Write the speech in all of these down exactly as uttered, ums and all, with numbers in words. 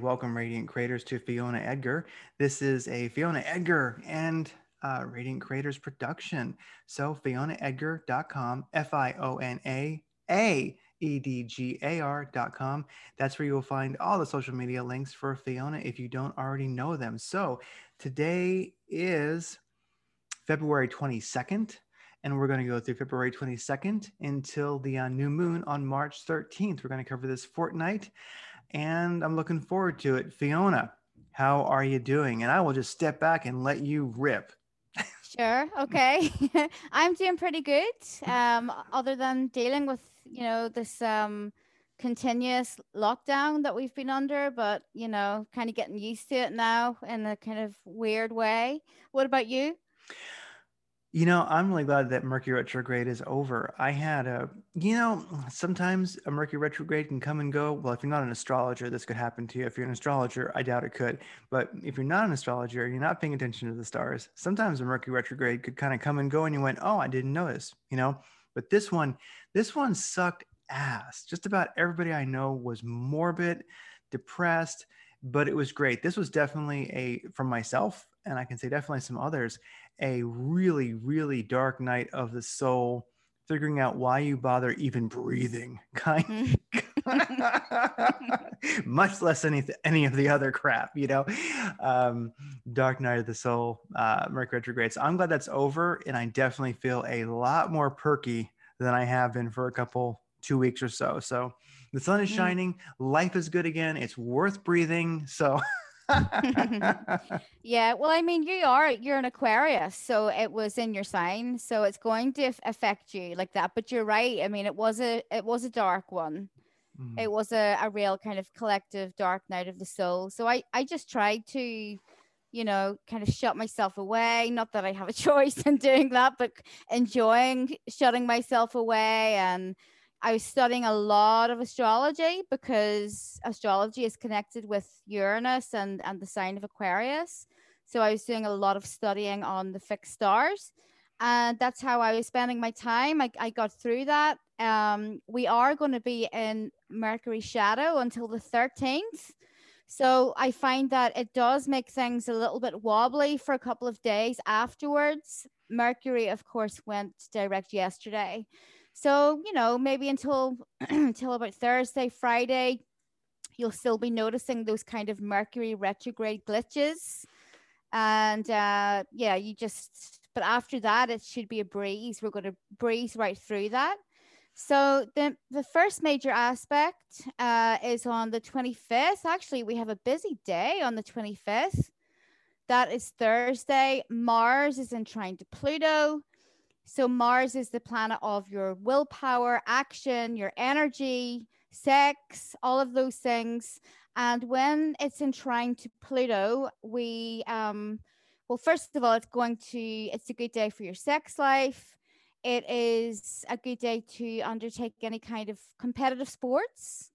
welcome Radiant Creators to Fiona Edgar. This is a Fiona Edgar and uh, Radiant Creators production. So fiona edgar dot com, F I O N A A E D G A R dot com. That's where you will find all the social media links for Fiona if you don't already know them. So today is February twenty-second, and we're going to go through February twenty-second until the uh, new moon on March thirteenth. We're going to cover this fortnight, and I'm looking forward to it. Fiona, how are you doing? And I will just step back and let you rip. Sure. Okay. I'm doing pretty good. Um, other than dealing with, you know, this um continuous lockdown that we've been under, but you know, kind of getting used to it now in a kind of weird way. What about you? You know, I'm really glad that Mercury retrograde is over. I had a, you know, sometimes a Mercury retrograde can come and go. Well, if you're not an astrologer, this could happen to you. If you're an astrologer, I doubt it could. But if you're not an astrologer, you're not paying attention to the stars. Sometimes a Mercury retrograde could kind of come and go, and you went, "Oh, I didn't notice," you know. But this one, this one sucked ass. Just about everybody I know was morbid, depressed, but it was great. This was definitely a, from myself, and I can say definitely some others, a really, really dark night of the soul, figuring out why you bother even breathing, kind much less any any of the other crap, you know. Um, dark night of the soul, uh, Mercury retrograde. So I'm glad that's over, and I definitely feel a lot more perky than I have been for a couple two weeks or so. So the sun is Mm. shining, life is good again. It's worth breathing. So. Yeah, well, I mean, you are you're an Aquarius, so it was in your sign, so it's going to f- affect you like that. But you're right. I mean, it was a it was a dark one. Mm. It was a, a real kind of collective dark night of the soul. So I I just tried to, you know, kind of shut myself away. Not that I have a choice in doing that, but enjoying shutting myself away. And I was studying a lot of astrology because astrology is connected with Uranus and, and the sign of Aquarius. So I was doing a lot of studying on the fixed stars. And that's how I was spending my time. I, I got through that. Um, we are going to be in Mercury shadow until the thirteenth. So I find that it does make things a little bit wobbly for a couple of days afterwards. Mercury, of course, went direct yesterday. So, you know, maybe until until about Thursday, Friday, you'll still be noticing those kind of Mercury retrograde glitches. And uh yeah, you just but after that it should be a breeze. We're going to breeze right through that. So the the first major aspect uh, is on the twenty-fifth. Actually, we have a busy day on the twenty-fifth. That is Thursday. Mars is in trine to Pluto. So Mars is the planet of your willpower, action, your energy, sex, all of those things. And when it's in trine to Pluto, we um well, first of all, it's going to it's a good day for your sex life. It is a good day to undertake any kind of competitive sports.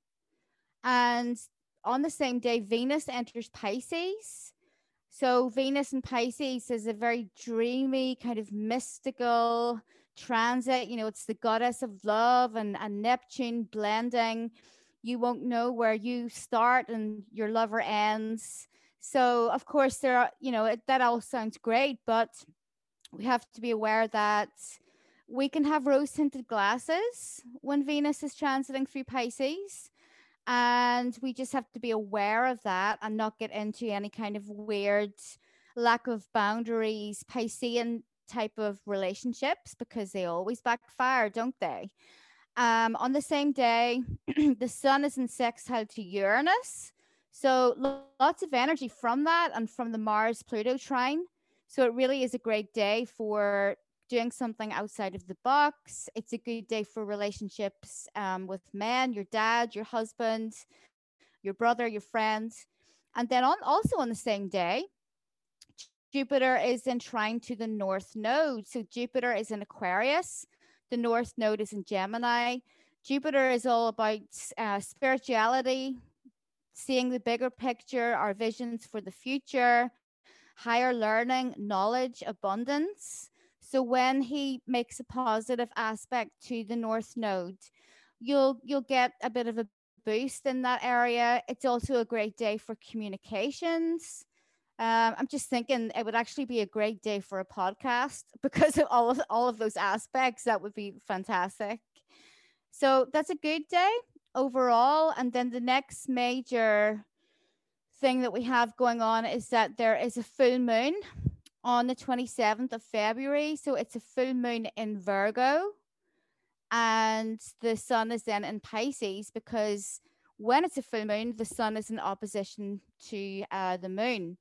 And on the same day, Venus enters Pisces. So Venus in Pisces is a very dreamy, kind of mystical transit. You know, it's the goddess of love and, and Neptune blending. You won't know where you start and your lover ends. So of course there are, you know, it, that all sounds great, but we have to be aware that we can have rose tinted glasses when Venus is transiting through Pisces, and we just have to be aware of that and not get into any kind of weird lack of boundaries Piscean type of relationships, because they always backfire, don't they? Um, on the same day, the sun is in sextile to Uranus. So lots of energy from that and from the Mars Pluto trine. So it really is a great day for doing something outside of the box. It's a good day for relationships um, with men, your dad, your husband, your brother, your friend. And then on also on the same day, Jupiter is in trine to the North Node. So Jupiter is in Aquarius. The North Node is in Gemini. Jupiter is all about uh, spirituality, seeing the bigger picture, our visions for the future, higher learning, knowledge, abundance. So when he makes a positive aspect to the North Node, you'll you'll get a bit of a boost in that area. It's also a great day for communications. Um, I'm just thinking it would actually be a great day for a podcast because of all of all of those aspects. That would be fantastic. So that's a good day overall. And then the next major thing that we have going on is that there is a full moon on the twenty-seventh of February. So it's a full moon in Virgo, and the sun is then in Pisces, because when it's a full moon, the sun is in opposition to uh, the moon.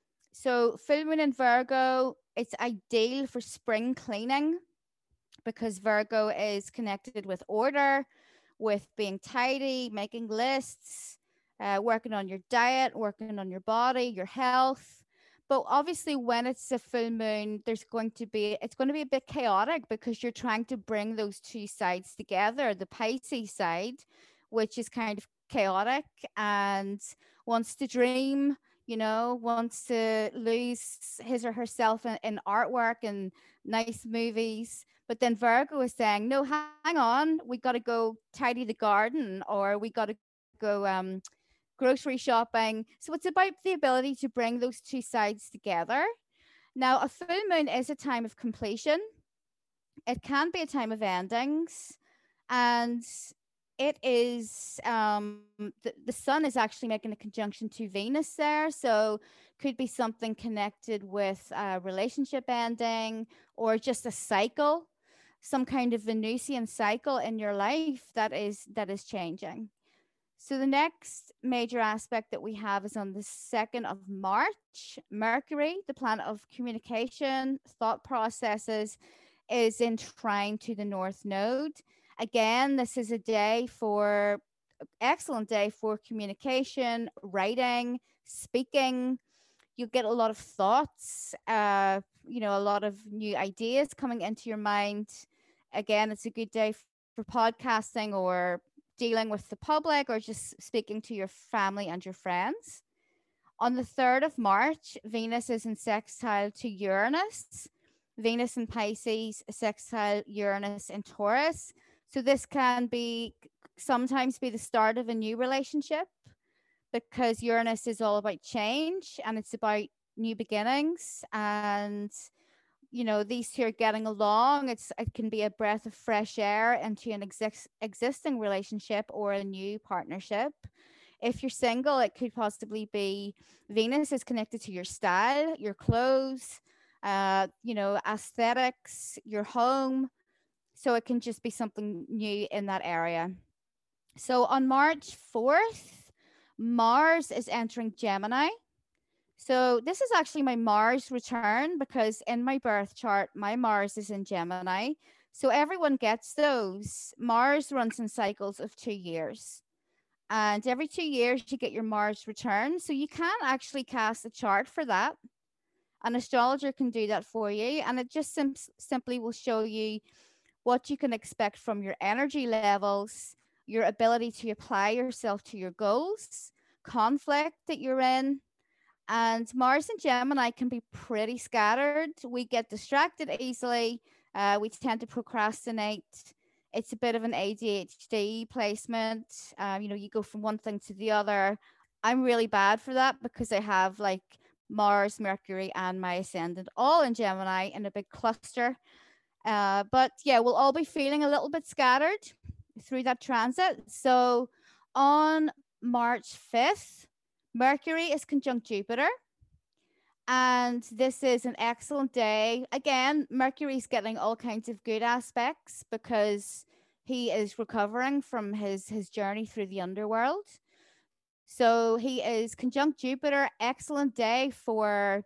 So full moon in Virgo, it's ideal for spring cleaning, because Virgo is connected with order, with being tidy, making lists, uh, working on your diet, working on your body, your health. But obviously, when it's a full moon, there's going to be, it's going to be a bit chaotic, because you're trying to bring those two sides together. The Pisces side, which is kind of chaotic and wants to dream, you know, wants to lose his or herself in, in artwork and nice movies. But then Virgo is saying, no, hang on, we got to go tidy the garden, or we got to go um, grocery shopping. So it's about the ability to bring those two sides together. Now, a full moon is a time of completion. It can be a time of endings. And it is, um, the, the sun is actually making a conjunction to Venus there. So could be something connected with a relationship ending, or just a cycle, some kind of Venusian cycle in your life that is that is changing. So the next major aspect that we have is on the second of March. Mercury, the planet of communication, thought processes, is in trine to the North Node. Again, this is a day for, excellent day for communication, writing, speaking. You get a lot of thoughts, uh, you know, a lot of new ideas coming into your mind. Again, it's a good day for podcasting, or dealing with the public, or just speaking to your family and your friends. On the third of March, Venus is in sextile to Uranus. Venus in Pisces, sextile Uranus in Taurus. So this can be sometimes be the start of a new relationship, because Uranus is all about change and it's about new beginnings. And you know, these two are getting along. It's it can be a breath of fresh air into an exist, existing relationship or a new partnership. If you're single, it could possibly be Venus is connected to your style, your clothes, uh, you know, aesthetics, your home. So it can just be something new in that area. So on March fourth, Mars is entering Gemini. So this is actually my Mars return, because in my birth chart, my Mars is in Gemini. So everyone gets those. Mars runs in cycles of two years. And every two years, you get your Mars return. So you can actually cast a chart for that. An astrologer can do that for you. And it just sim- simply will show you what you can expect from your energy levels, your ability to apply yourself to your goals, conflict that you're in. And Mars and Gemini can be pretty scattered. We get distracted easily. Uh, we tend to procrastinate. It's a bit of an A D H D placement. Um, you know, you go from one thing to the other. I'm really bad for that, because I have like Mars, Mercury, and my ascendant all in Gemini in a big cluster. Uh, but yeah, we'll all be feeling a little bit scattered through that transit. So on March fifth, Mercury is conjunct Jupiter. And this is an excellent day. Again, Mercury's getting all kinds of good aspects, because he is recovering from his, his journey through the underworld. So he is conjunct Jupiter. Excellent day for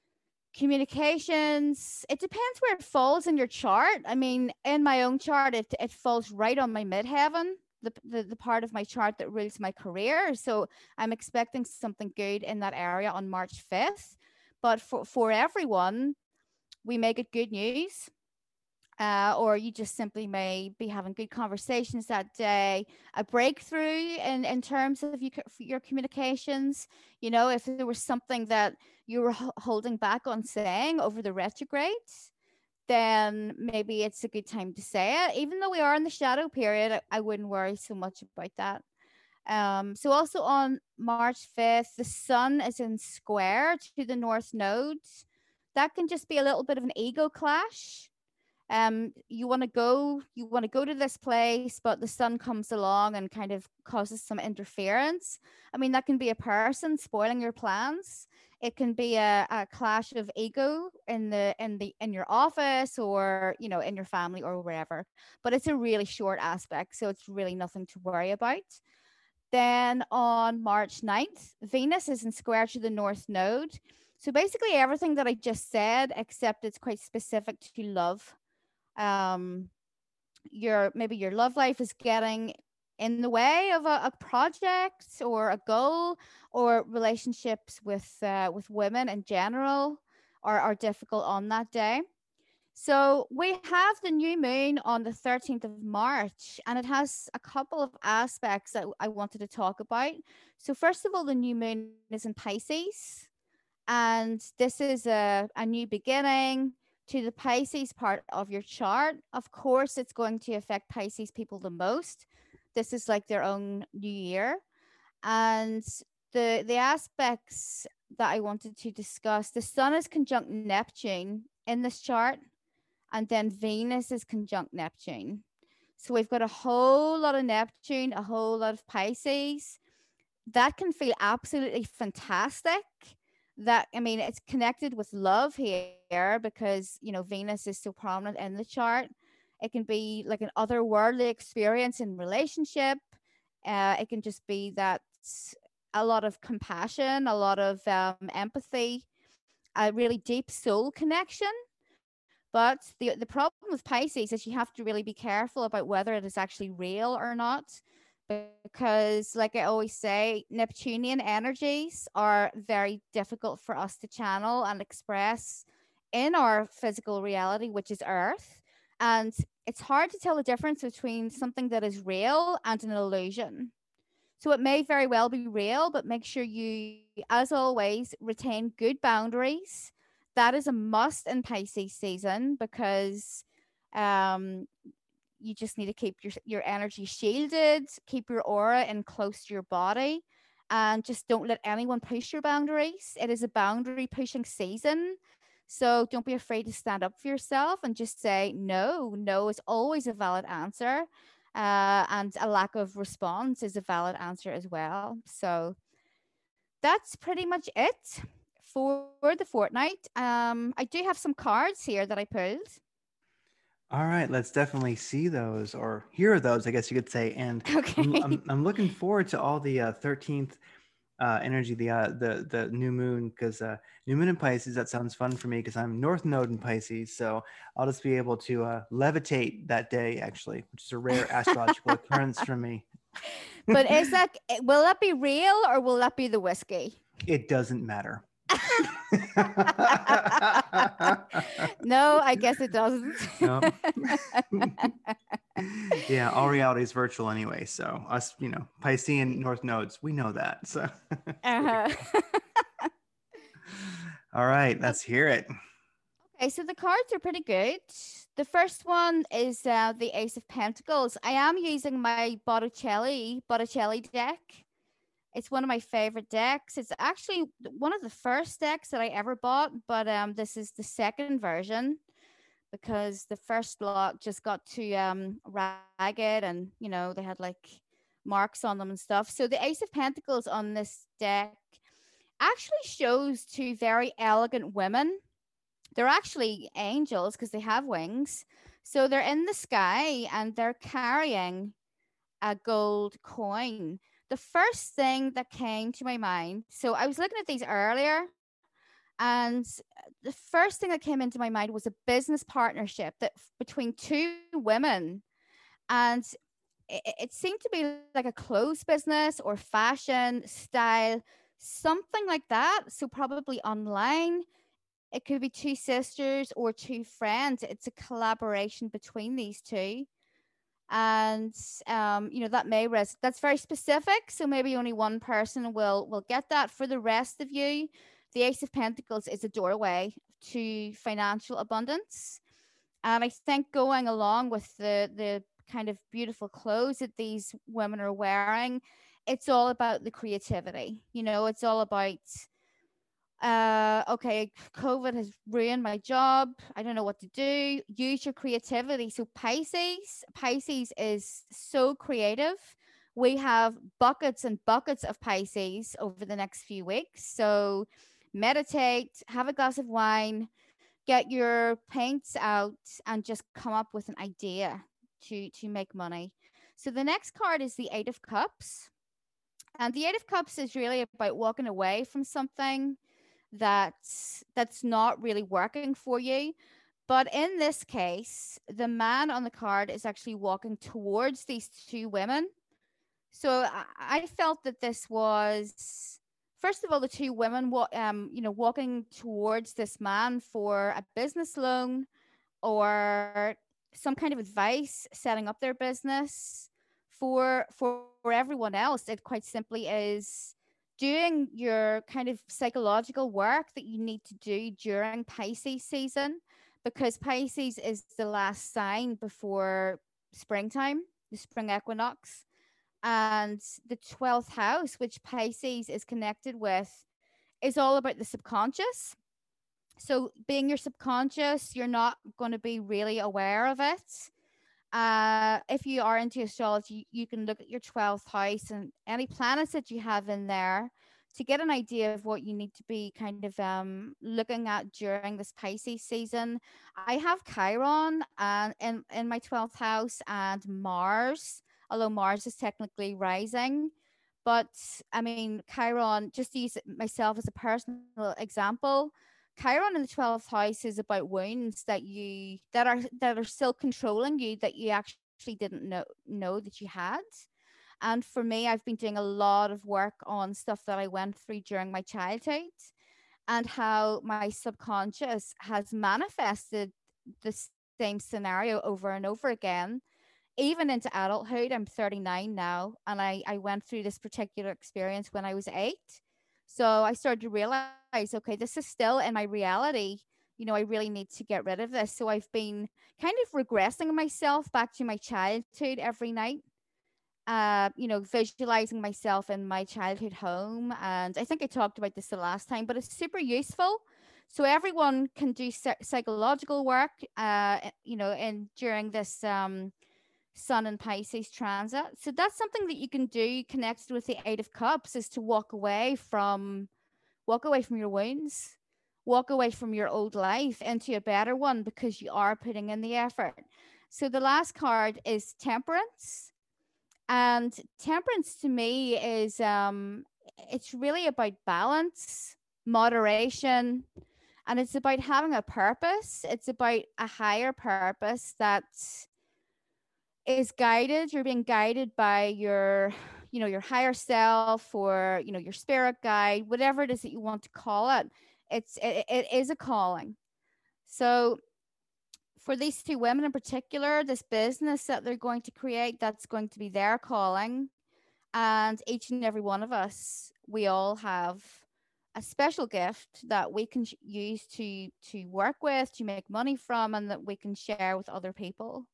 communications. It depends where it falls in your chart. I mean, in my own chart, it, it falls right on my midheaven. The, the, the part of my chart that rules my career. So I'm expecting something good in that area on March fifth. But for, for everyone, we may get good news. Uh, or you just simply may be having good conversations that day, a breakthrough in, in terms of you, your communications. You know, if there was something that you were holding back on saying over the retrogrades, then maybe it's a good time to say it. Even though we are in the shadow period, I, I wouldn't worry so much about that. Um, so also on March fifth, the sun is in square to the North Node. That can just be a little bit of an ego clash. Um, you want to go, you want to go to this place, but the sun comes along and kind of causes some interference. I mean, that can be a person spoiling your plans. It can be a, a clash of ego in the in the in your office, or you know, in your family or wherever. But it's a really short aspect, so it's really nothing to worry about. Then on March ninth, Venus is in square to the North Node. So basically everything that I just said, except it's quite specific to love. Um, your maybe your love life is getting in the way of a, a project or a goal, or relationships with uh, with women in general are, are difficult on that day. So we have the new moon on the thirteenth of March, and it has a couple of aspects that I wanted to talk about. So first of all, the new moon is in Pisces, and this is a, a new beginning to the Pisces part of your chart. Of course, it's going to affect Pisces people the most. This is like their own new year. And the the aspects that I wanted to discuss, the sun is conjunct Neptune in this chart, and then Venus is conjunct Neptune. So we've got a whole lot of Neptune, a whole lot of Pisces. That can feel absolutely fantastic. That, I mean, it's connected with love here because, you know, Venus is so prominent in the chart. It can be like an otherworldly experience in relationship. Uh, it can just be that a lot of compassion, a lot of um, empathy, a really deep soul connection. But the, the problem with Pisces is you have to really be careful about whether it is actually real or not. Because, like I always say, Neptunian energies are very difficult for us to channel and express in our physical reality, which is Earth. And it's hard to tell the difference between something that is real and an illusion. So it may very well be real, but make sure you, as always, retain good boundaries. That is a must in Pisces season, because um, you just need to keep your, your energy shielded, keep your aura in close to your body, and just don't let anyone push your boundaries. It is a boundary pushing season. So don't be afraid to stand up for yourself and just say no. No is always a valid answer. Uh, and a lack of response is a valid answer as well. So that's pretty much it for the fortnight. Um, I do have some cards here that I pulled. All right, let's definitely see those or hear those, I guess you could say. And okay. I'm, I'm, I'm looking forward to all the uh, thirteenth uh, energy, the uh, the the new moon, because uh, new moon in Pisces, that sounds fun for me because I'm North Node in Pisces, so I'll just be able to uh, levitate that day, actually, which is a rare astrological occurrence for me. But is that, will that be real or will that be the whiskey? It doesn't matter. No, I guess it doesn't. No. Yeah, all reality is virtual anyway. So us, you know, Piscean North Nodes, we know that. So uh-huh. All right, let's hear it. Okay, so the cards are pretty good. The first one is uh, the Ace of Pentacles. I am using my Botticelli Botticelli deck. It's one of my favorite decks. It's actually one of the first decks that I ever bought, but um, this is the second version because the first lot just got too um, ragged, and, you know, they had like marks on them and stuff. So the Ace of Pentacles on this deck actually shows two very elegant women. They're actually angels because they have wings. So they're in the sky and they're carrying a gold coin. The first thing that came to my mind, so I was looking at these earlier, and the first thing that came into my mind was a business partnership that between two women. And it, it seemed to be like a clothes business or fashion style, something like that. So probably online. It could be two sisters or two friends. It's a collaboration between these two. And um, you know, that may res- that's very specific. So maybe only one person will will get that. For the rest of you, the Ace of Pentacles is a doorway to financial abundance. And I think going along with the the kind of beautiful clothes that these women are wearing, it's all about the creativity. You know, it's all about, uh, okay, COVID has ruined my job. I don't know what to do. Use your creativity. So Pisces, Pisces is so creative. We have buckets and buckets of Pisces over the next few weeks. So meditate, have a glass of wine, get your paints out, and just come up with an idea to to make money. So the next card is the Eight of Cups. And the Eight of Cups is really about walking away from something that's that's not really working for you. But in this case, the man on the card is actually walking towards these two women. So I, I felt that this was, first of all, the two women, wa- um, you know, walking towards this man for a business loan or some kind of advice, setting up their business. For for everyone else, it quite simply is doing your kind of psychological work that you need to do during Pisces season, because Pisces is the last sign before springtime, the spring equinox. And the twelfth house, which Pisces is connected with, is all about the subconscious. So, being your subconscious, you're not going to be really aware of it. Uh, if you are into astrology, you can look at your twelfth house and any planets that you have in there to get an idea of what you need to be kind of um, looking at during this Pisces season. I have Chiron and in, in my twelfth house, and Mars, although Mars is technically rising. But I mean, Chiron, just to use myself as a personal example, Chiron in the twelfth house is about wounds that you that are that are still controlling you, that you actually didn't know know that you had. And for me, I've been doing a lot of work on stuff that I went through during my childhood, and how my subconscious has manifested the same scenario over and over again, even into adulthood. I'm thirty-nine now, and I, I went through this particular experience when I was eight. So I started to realize, okay, this is still in my reality. You know, I really need to get rid of this. So I've been kind of regressing myself back to my childhood every night. Uh, you know, visualizing myself in my childhood home. And I think I talked about this the last time, but it's super useful. So everyone can do psychological work, uh, you know, and during this um, Sun and Pisces transit. So that's something that you can do connected with the Eight of Cups, is to walk away from walk away from your wounds, walk away from your old life into a better one, because you are putting in the effort. So the last card is Temperance. And temperance to me is um it's really about balance, moderation, and it's about having a purpose. It's about a higher purpose that is guided. You're being guided by your, you know, your higher self, or, you know, your spirit guide, whatever it is that you want to call it. It's it, it is a calling. So for these two women in particular, this business that they're going to create, that's going to be their calling. And each and every one of us, we all have a special gift that we can use to to work with, to make money from, and that we can share with other people.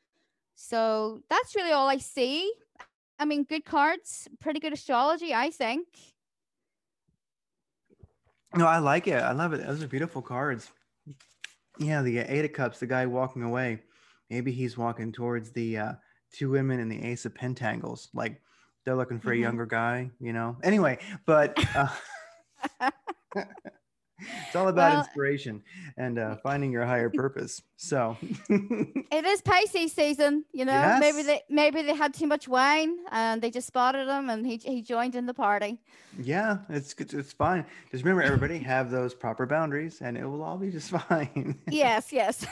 So that's really all I see. I mean, good cards, pretty good astrology, I think. No, I like it. I love it. Those are beautiful cards. Yeah, the Eight of Cups, the guy walking away. Maybe he's walking towards the uh, two women in the Ace of Pentangles. Like they're looking for mm-hmm. a younger guy, you know. Anyway, but uh, it's all about well, inspiration and uh, finding your higher purpose. So it is Pisces season, you know. Yes. Maybe they maybe they had too much wine and they just spotted him, and he he joined in the party. Yeah, it's it's fine. Just remember, everybody have those proper boundaries, and it will all be just fine. Yes, yes.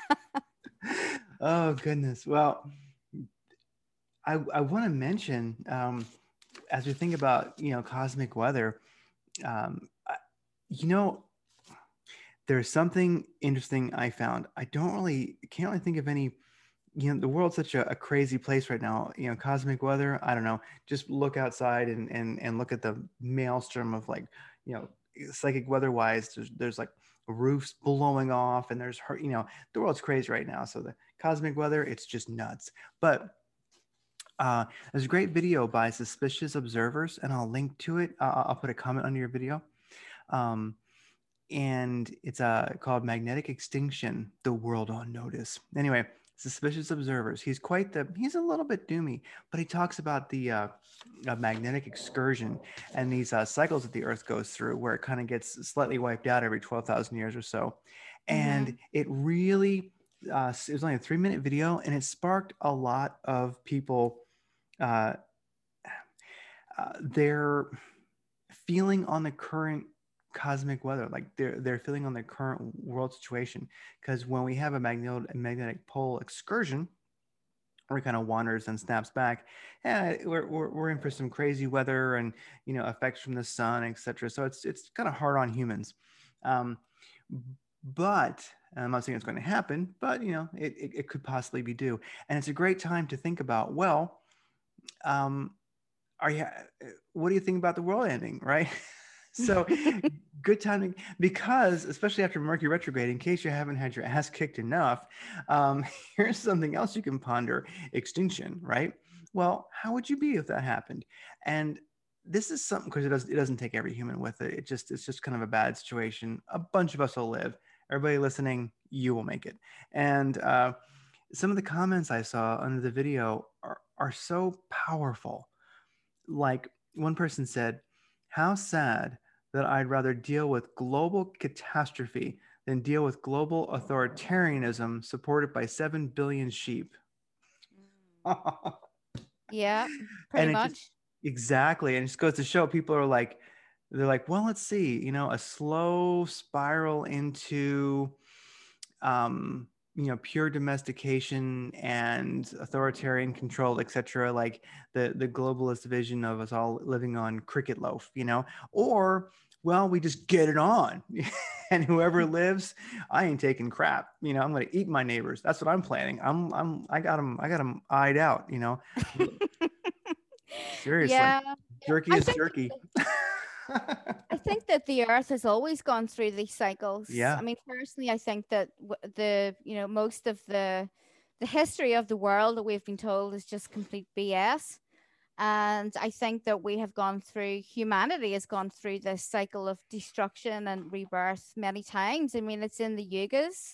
Oh goodness. Well, I I want to mention um, as we think about, you know, cosmic weather, um, you know, there's something interesting I found. I don't really can't really think of any. You know, the world's such a, a crazy place right now. You know, cosmic weather. I don't know. Just look outside and and and look at the maelstrom of, like, you know, psychic weather wise. There's there's like roofs blowing off, and there's, you know, the world's crazy right now. So the cosmic weather, it's just nuts. But Uh, there's a great video by Suspicious Observers, and I'll link to it. Uh, I'll put a comment under your video. Um, and it's uh, called Magnetic Extinction, The World on Notice. Anyway, Suspicious Observers. He's quite the, he's a little bit doomy, but he talks about the uh, uh, magnetic excursion and these uh, cycles that the Earth goes through where it kind of gets slightly wiped out every twelve thousand years or so. And Mm-hmm. it really, uh, it was only a three minute video, and it sparked a lot of people, uh, uh, their feeling on the current cosmic weather, like they're they're feeling on the current world situation. Because when we have a magnetic magnetic pole excursion, where it kind of wanders and snaps back, yeah, we're, we're we're in for some crazy weather and you know effects from the sun, et cetera. So it's it's kind of hard on humans. Um, but I'm not saying it's going to happen, but you know it, it, it could possibly be due, and it's a great time to think about. Well, um, are you? What do you think about the world ending? Right. So good timing, because especially after Mercury retrograde, in case you haven't had your ass kicked enough, um, here's something else you can ponder: extinction, right? Well, how would you be if that happened? And this is something, because it doesn't it doesn't take every human with it. It just it's just kind of a bad situation. A bunch of us will live. Everybody listening, you will make it. And uh, some of the comments I saw under the video are are so powerful. Like one person said, how sad that I'd rather deal with global catastrophe than deal with global authoritarianism supported by seven billion sheep. Yeah, pretty And it just, much. exactly. And it just goes to show people are like, they're like, well, let's see, you know, a slow spiral into, um, you know, pure domestication and authoritarian control, et cetera. Like the the globalist vision of us all living on cricket loaf, you know, or well, we just get it on, and whoever lives, I ain't taking crap. You know, I'm gonna eat my neighbors. That's what I'm planning. I'm I'm I got them I got them eyed out. You know, seriously, Yeah, jerky I is think jerky. I think that the Earth has always gone through these cycles. Yeah, I mean, personally, I think that w- the you know most of the the history of the world that we've been told is just complete B S. And I think that we have gone through, humanity has gone through this cycle of destruction and rebirth many times. I mean, it's in the yugas.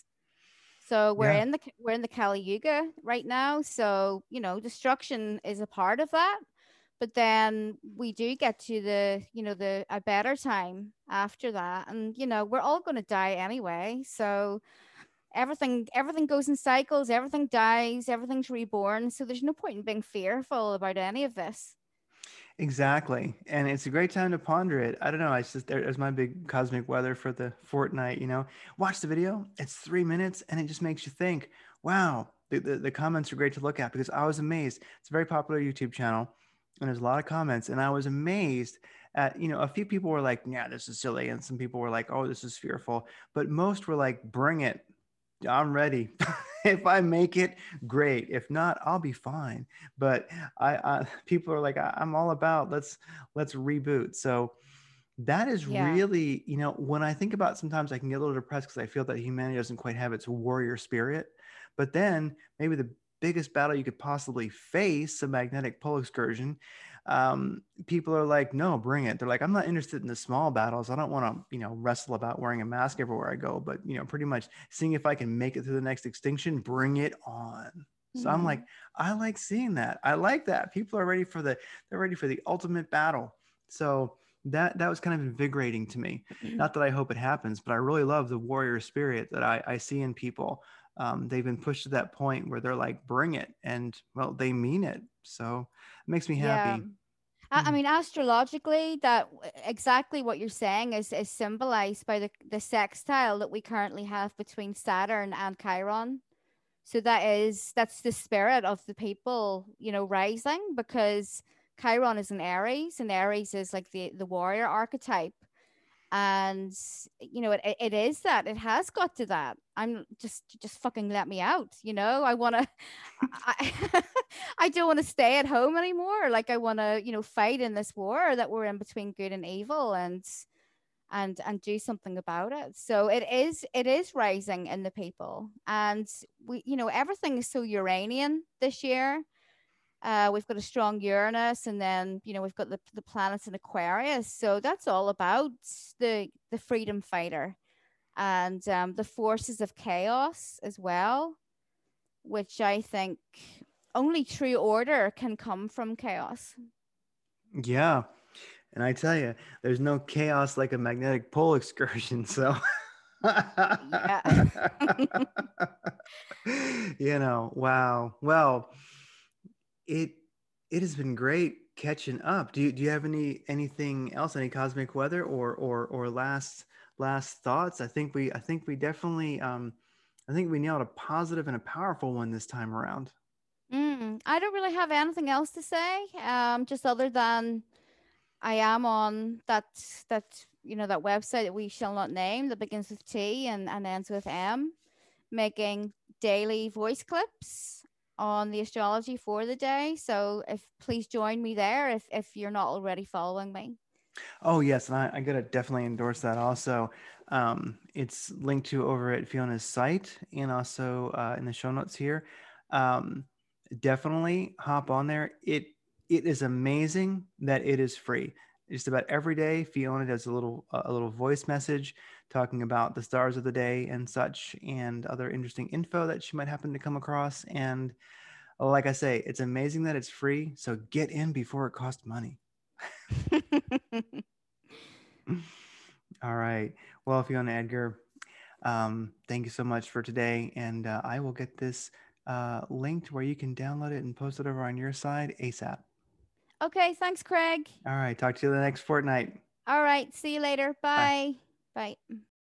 So we're yeah. in the we're in the Kali Yuga right now. So, you know, destruction is a part of that. But then we do get to the, you know, the a better time after that. And, you know, we're all going to die anyway. So everything everything goes in cycles, everything dies, everything's reborn. So there's no point in being fearful about any of this. Exactly. And it's a great time to ponder it. I don't know. It's just there's my big cosmic weather for the fortnight, you know. Watch the video. It's three minutes and it just makes you think, wow, the, the, the comments are great to look at, because I was amazed. It's a very popular YouTube channel and there's a lot of comments. And I was amazed at, you know, a few people were like, yeah, this is silly. And some people were like, oh, this is fearful. But most were like, bring it. I'm ready. If I make it, great. If not, I'll be fine. But I, I people are like, I, I'm all about let's let's reboot. So that is Yeah. really, you know, when I think about, sometimes I can get a little depressed because I feel that humanity doesn't quite have its warrior spirit. But then maybe the biggest battle you could possibly face, a magnetic pole excursion, um, people are like, no, bring it. They're like, I'm not interested in the small battles. I don't want to, you know, wrestle about wearing a mask everywhere I go, but, you know, pretty much seeing if I can make it through the next extinction, bring it on. So I'm like, Mhm. I like seeing that. I like that. People are ready for the, they're ready for the ultimate battle. So that, that was kind of invigorating to me. Not that I hope it happens, but I really love the warrior spirit that I, I see in people. Um, they've been pushed to that point where they're like, bring it. And well, they mean it. So it makes me Yeah. happy. I I Hmm. mean, astrologically, that w- exactly what you're saying is is symbolized by the the sextile that we currently have between Saturn and Chiron. So that is that's the spirit of the people, you know, rising, because Chiron is an Aries, and Aries is like the the warrior archetype. And you know, it, it it is that it has got to that. I'm just just fucking let me out, you know. I want to I I don't want to stay at home anymore. Like I want to, you know, fight in this war that we're in between good and evil, and and and do something about it. So it is it is rising in the people. And we, you know, everything is so Uranian this year. Uh, we've got a strong Uranus, and then you know we've got the the planets in Aquarius. So that's all about the the freedom fighter and um, the forces of chaos as well, which I think only true order can come from chaos. Yeah. And I tell you, there's no chaos like a magnetic pole excursion. So, Yeah. you know, wow. Well, it it has been great catching up. Do you do you have any anything else, any cosmic weather or or or last last thoughts? I think we I think we definitely um I think we nailed a positive and a powerful one this time around. Mm, I don't really have anything else to say, um, just other than I am on that that you know that website that we shall not name that begins with T and, and ends with M, making daily voice clips on the astrology for the day. So if please join me there if if you're not already following me. Oh yes, and I, I gotta definitely endorse that. Also, um, it's linked to over at Fiona's site and also uh, in the show notes here. Um, definitely hop on there. It it is amazing that it is free. Just about every day, Fiona does a little a little voice message talking about the stars of the day and such, and other interesting info that she might happen to come across. And like I say, it's amazing that it's free. So get in before it costs money. All right. Well, Fiona Edgar, um, thank you so much for today. And uh, I will get this uh, linked where you can download it and post it over on your side ASAP. Okay, thanks, Craig. All right. Talk to you the next fortnight. All right, see you later. Bye. Bye. Bye.